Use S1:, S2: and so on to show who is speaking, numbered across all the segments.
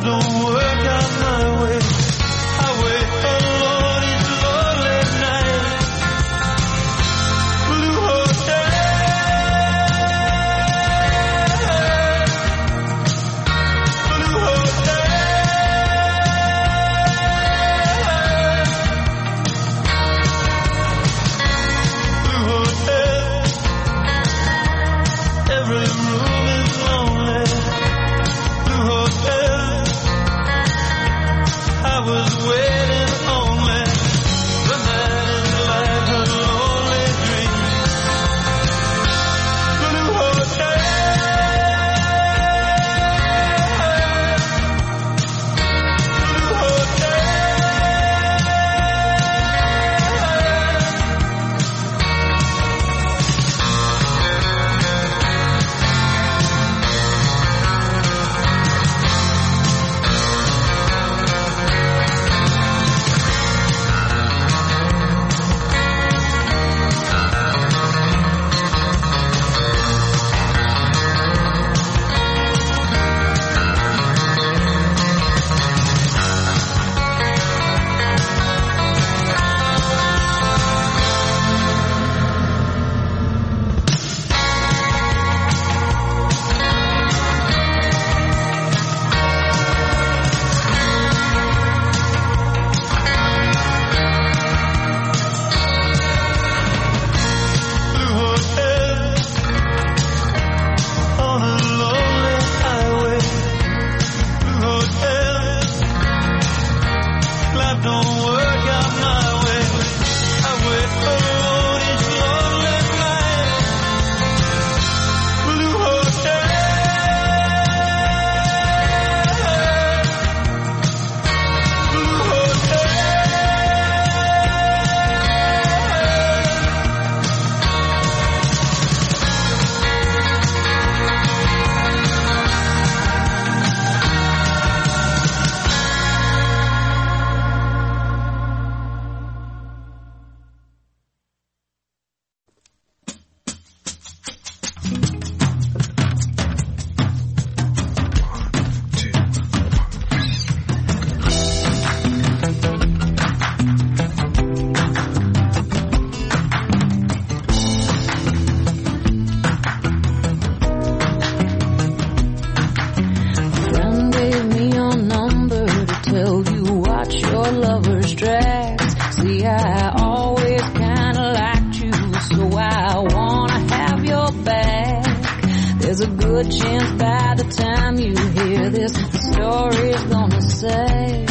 S1: good chance by the time you hear this, the story's gonna say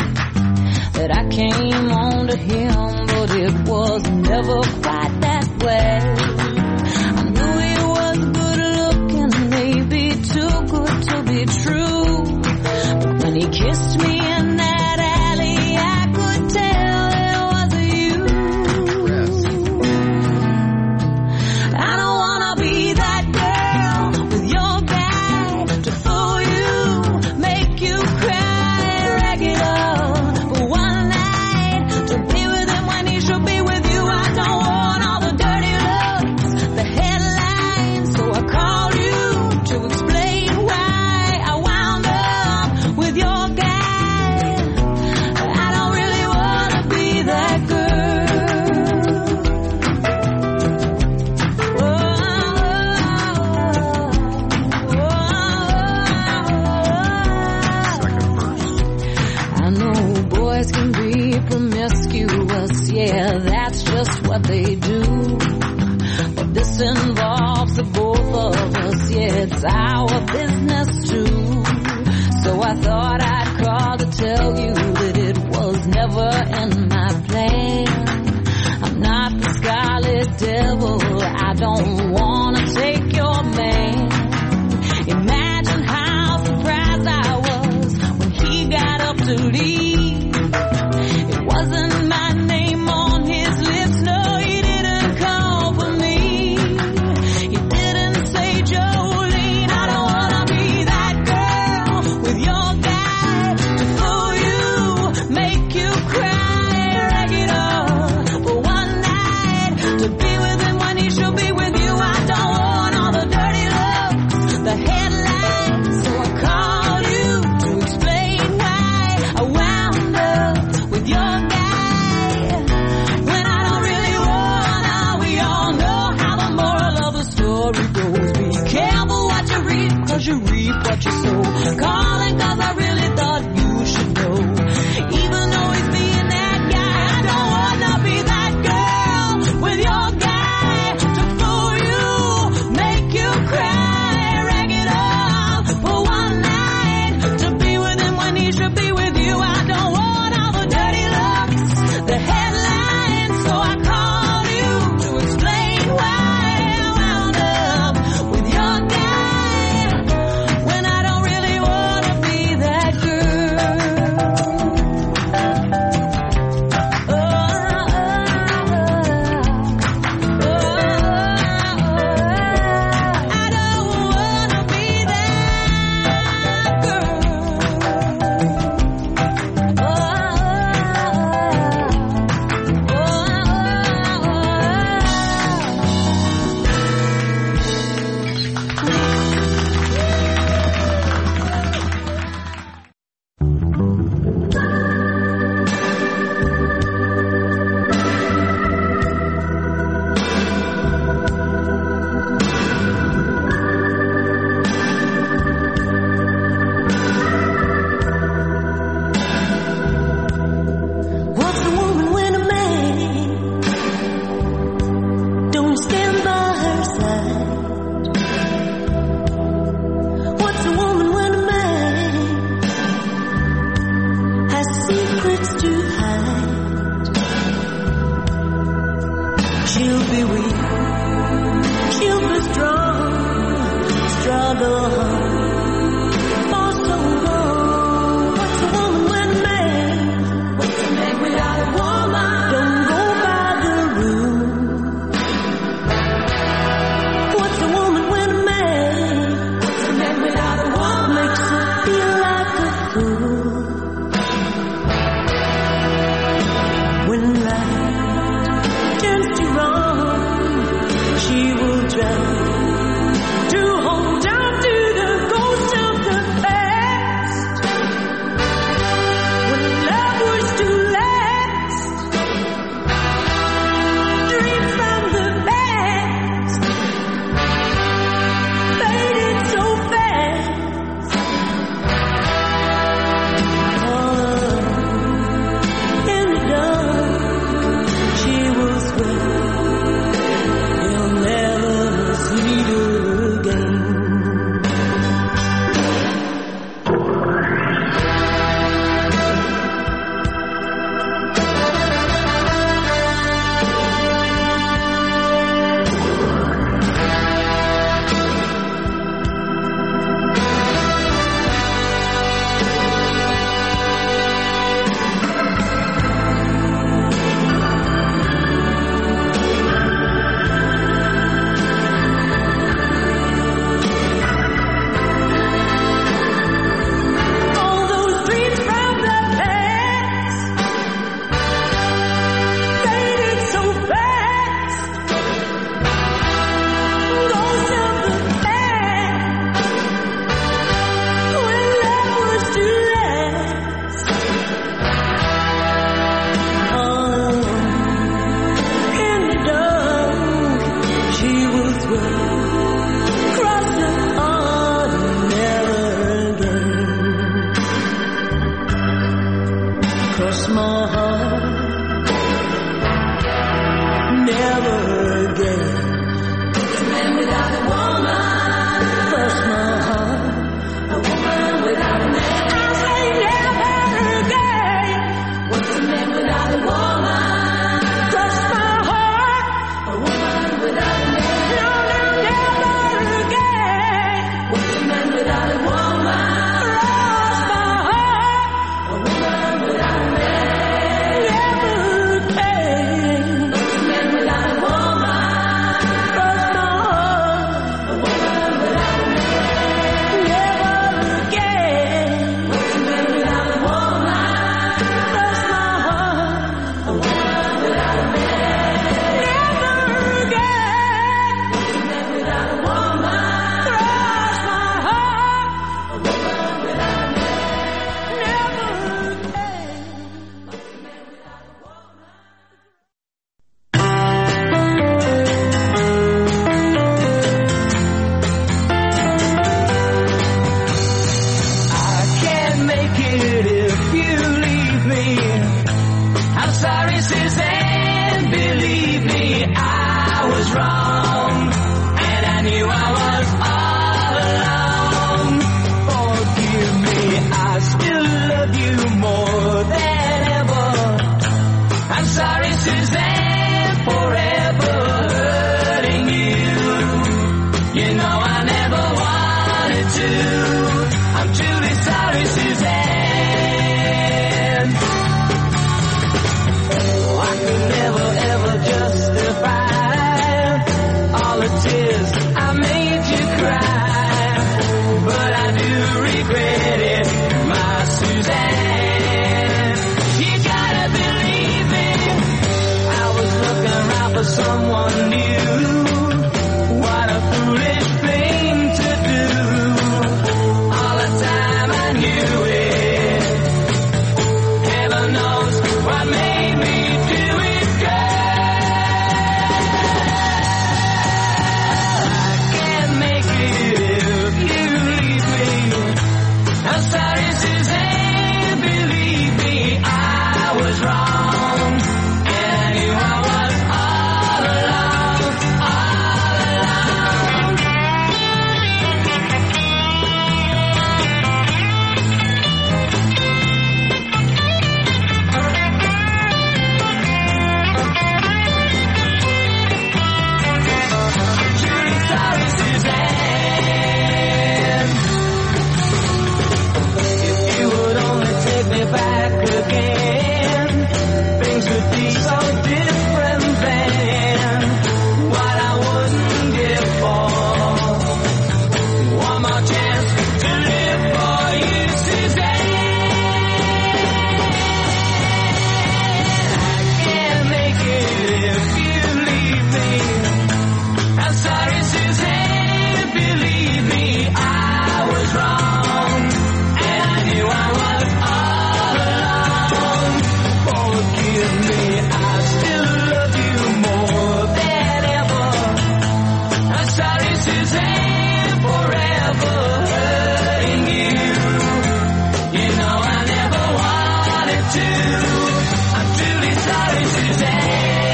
S1: that I came on to him, but it was never quite that way. I knew he was good looking, maybe too good to be true, but when he kissed me in that alley, I could tell it wasn't you. I don't wanna be that girl with your guy to fool you, make you cry regular for one night, to be with him when he should be with you. I don't want all the dirty looks, the headlines, so I called you to explain why I wound up with your guy. I don't really wanna be that girl. I know boys can be promiscuous, yeah, that's just what they do. But this involves the both of us, yeah, it's our business too. So I thought I'd call to tell you that it was never in my plan. I'm not the scarlet devil, I don't wanna take your man. Imagine how surprised I was when he got up to leave. It wasn't my name on his lips, no, he didn't call for me. He didn't say Jolene, I don't wanna be that girl with your guy to fool you, make you cry regular for one night, to be with him when he should be with you. I don't want all the dirty looks, the headlines, so I called you to explain why
S2: be weak. She'll be strong, struggle for so long. What's a woman with a man? What's a man without a woman? Don't go by the rule. What's a woman with a man? What's a man without a woman? Makes her feel like a fool. When life turns to wrong, she will try to hold on to the ghost of the past. When love was to last, dreams from the past faded so fast. Oh, in the dark, she will swear he'll never see her again. All those dreams from the past faded so fast. Ghosts of the past when love was to last. Oh, in the dark, she will swear, cross the heart and never again. Cross my heart, never again. What's a man without a woman? Cross my heart, a woman without a man. I say never again. What's a man without a woman? Cross my heart, a woman without a man. No, no, never again. What's a man without a woman? Cross my heart, a woman without a man. Never again. What's a man without a woman? Cross my heart, a woman without a man. Never again. What's a man without a woman? Cross my heart, a woman without a man. Never again. What's a man without a woman? Cross my heart, a woman without a man. Never again. What's a man without a woman? I can't make it if you leave me. I'm sorry, Suzanne, believe me, I was wrong, and I knew I was all along. Forgive me, I still love you more than ever. I'm sorry, Suzanne, forever hurting you. You know I never wanted to. I'm truly sorry, Suzanne. I could never ever justify all the tears I made you cry, but I do regret it, my Suzanne. You gotta believe me, I was looking around for someone new. What a foolish thing to do. All the time I knew it. Heaven knows what made me do it, girl. I can't make it if you leave me. I'm sorry, Suzanne, believe me, I was wrong, and I knew I was all along. again. Things would be so different than what I wouldn't give for. One more chance to live for you, Suzanne. I can't make it if you leave me. I'm sorry, Suzanne, believe me, I was wrong, and I knew I was all alone. Forgive me, I still love you more than ever. I'm sorry, Suzanne, forever hurting you. You know I never wanted to. I'm truly sorry, Suzanne.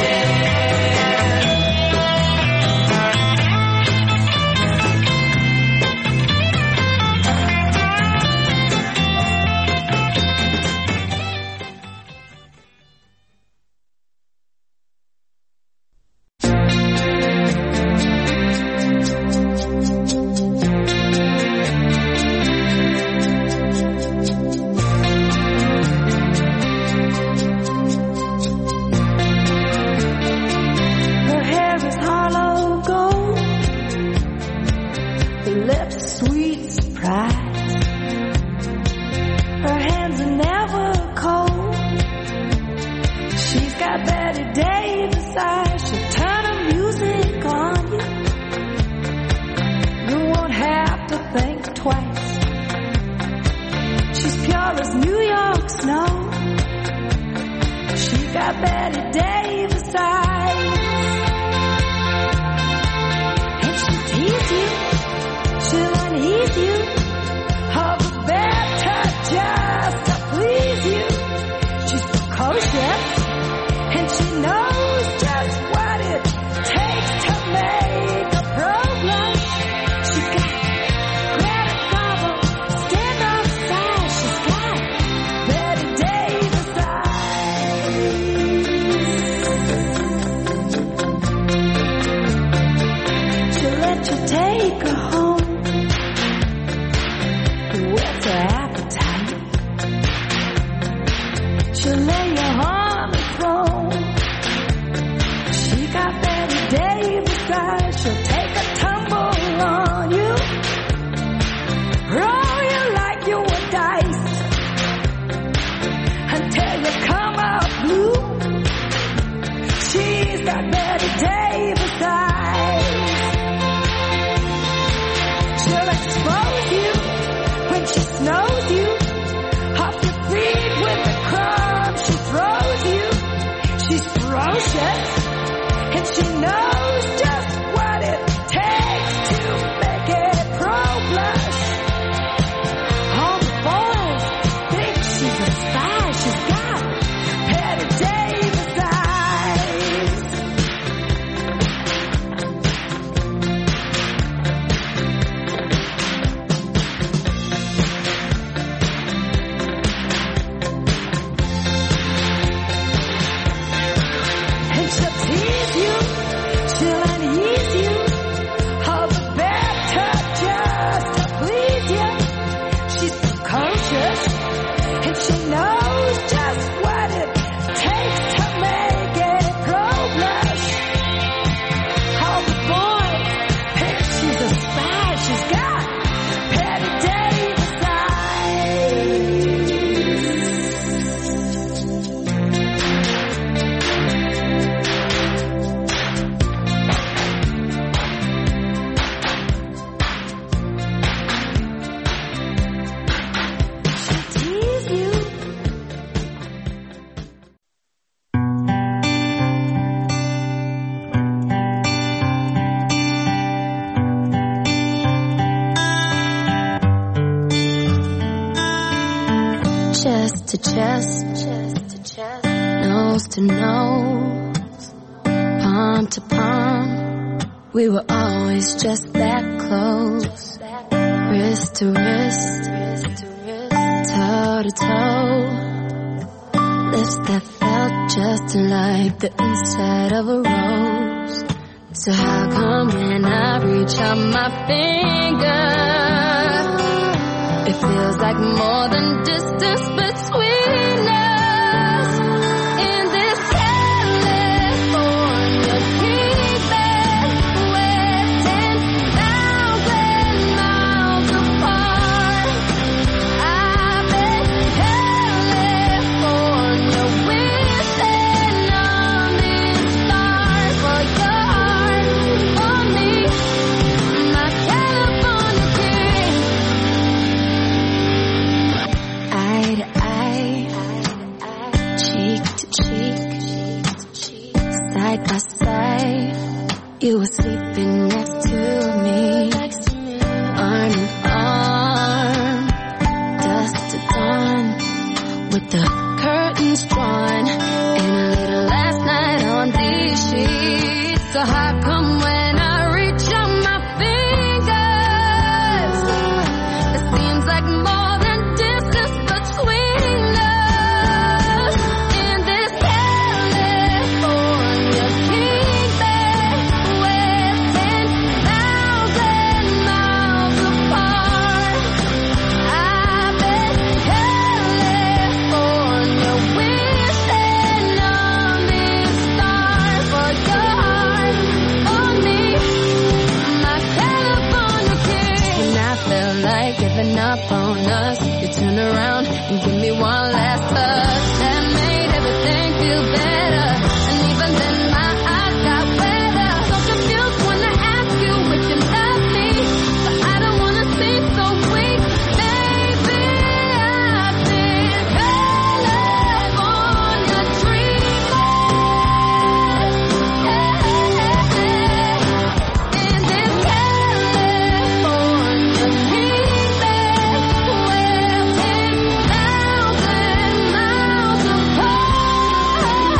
S2: Her hair is hollow gold, her lips sweet surprise. Her hands are never cold. She's got Betty Davis eyes. She'll turn her music on you. You won't have to think twice. She's pure as New York snow. She's got Betty Davis eyes. And she'll tease you, she'll unease you, of the better just to please you. She's precocious, and she knows just what it takes to make a pro blush. She got Greta Garbo, stand off side. She's got Betty Davis eyes. She'll let you take her home. What's her appetite? She'll lay you on the throne. She got Betty Davis eyes. She'll take a tumble on you, roll you like you were dice, until you come out blue. She's got Betty Davis eyes. She'll expose you when she snows you, off your feet with the crumbs she throws you. She's ferocious, and she knows just what it takes to make it pro blush. All the boys think she's a spy. She's got Betty Davis eyes. And she'll tease you, she'll unease you, all the better just to please you. She's precocious, and she knows just what it takes to make it pro blush. All the boys think she's a spy. She's got Betty Davis eyes. She'll tease you. Chest to chest, nose to nose, palm to palm. We were always just that close, wrist to wrist, toe to toe. Lips that felt just like the inside of a rose. So how come when I reach out my finger, it feels like more than distance between us?
S1: cheek, side by side. You were sleeping next to me, arm in arm, dusk to dawn, with the curtains drawn, and a little last night on these sheets. So how come when I reach out my fingers, it seems like more than distance between us? In this California king bed, we're 10,000 miles apart. I bet California wishing on this star for your heart, for me, my California king. And I felt like giving up on us. You turn around and give me one last touch that made everything feel better. And even then my eyes got wetter. So confused when I ask you if you love me, but I don't wanna seem so weak. Baby, I've been California dreaming. In this California king bed, we're 10,000 miles apart.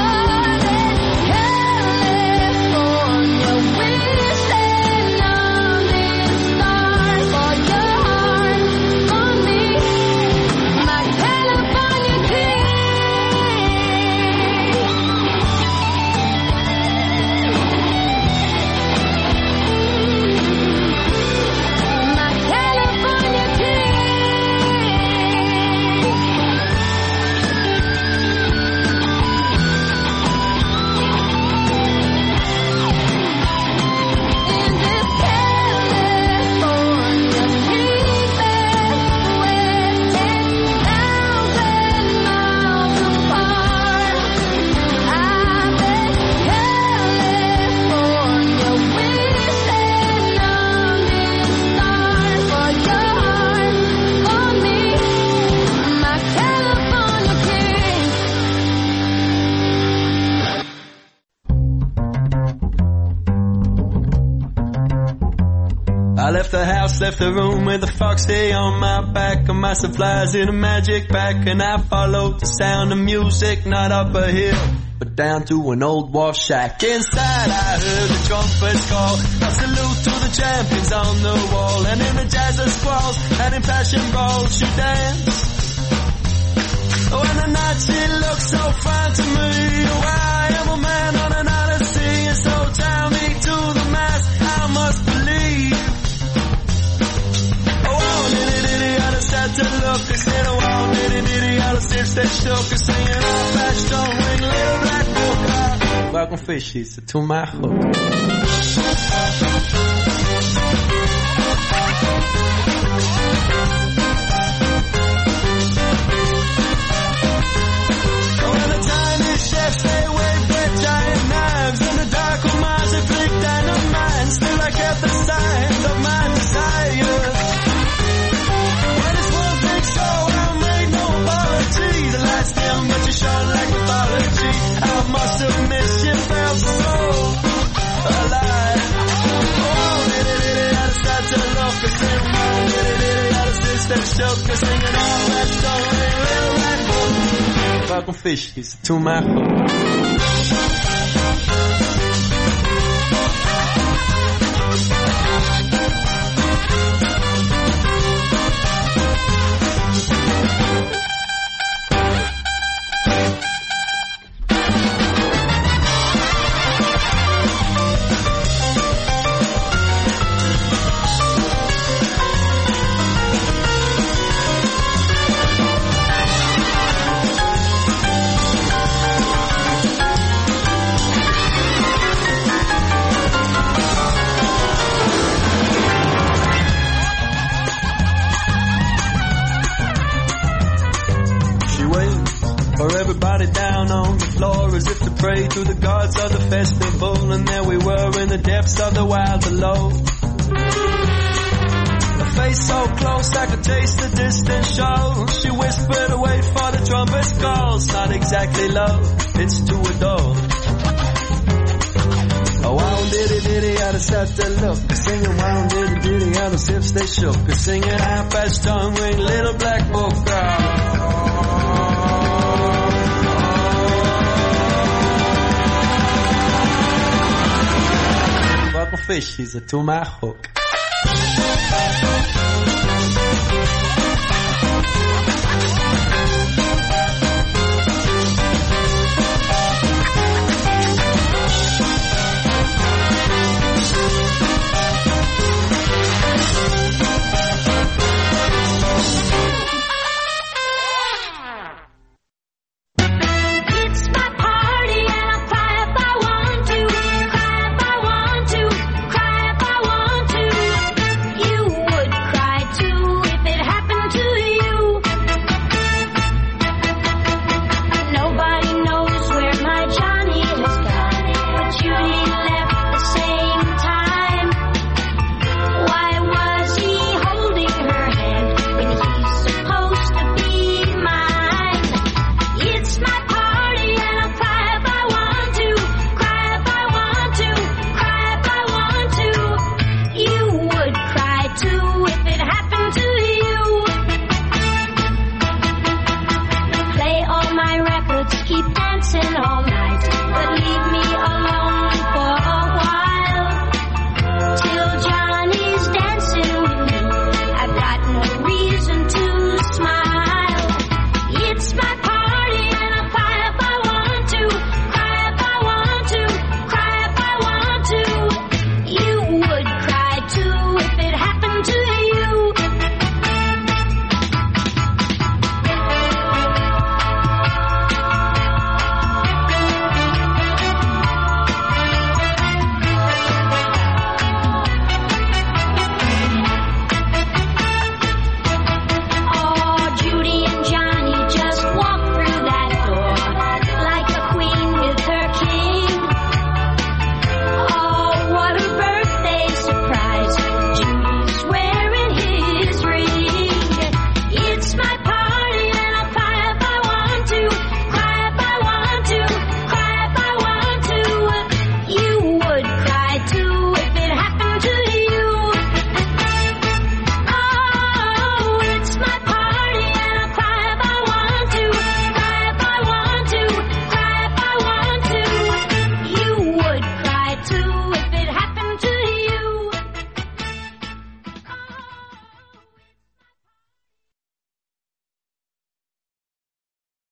S1: California wishing on this star for your heart, for me, my California king. My California king. In this California king bed, we're 10,000 miles apart. I bet California wishing on this star for your heart, for me, my California king.
S3: I left the house, left the room with a foxy on my back and my supplies in a magic pack, and I followed the sound of music, not up a hill, but down to an old wharf shack. Inside I heard the trumpets call, a salute to the champions on the wall, and in the jazz of squalls and in fashion brawls she danced. Oh, and the night she looked so fine to me. Oh, I am a man on an odyssey, and so tell me to the mass I must believe. Oh, nitty-nitty, I just had to look. They said, oh, nitty-nitty, I just if they shook and singing old flash, don't ring, little black book. Welcome fishies to my hook. Oh, and the tiny chefs, they wave their giant knives, and the dark minds, they flick dynamite. Still I kept the signs of my desire. When it's one thing, so I made no apology. The lights dim, but you shone like mythology. I must have missed you, felt so alive. Oh, nitty-nitty, I just had to look and sing. Nitty-nitty, I just did step shook and singing all that song, little red book. Welcome fishies to my hook. Down on the floor as if to pray to the gods of the festival, and there we were in the depths of the wild below. A face so close I could taste the distant show. She whispered away for the trumpet's calls. Not exactly love, it's to adore. Oh, wow, diddy diddy, out of set to look. Singing wow, diddy diddy, out of hips they shook. Singing half-past tongue ring, little black book. Fuck a fish, he's a to my hook.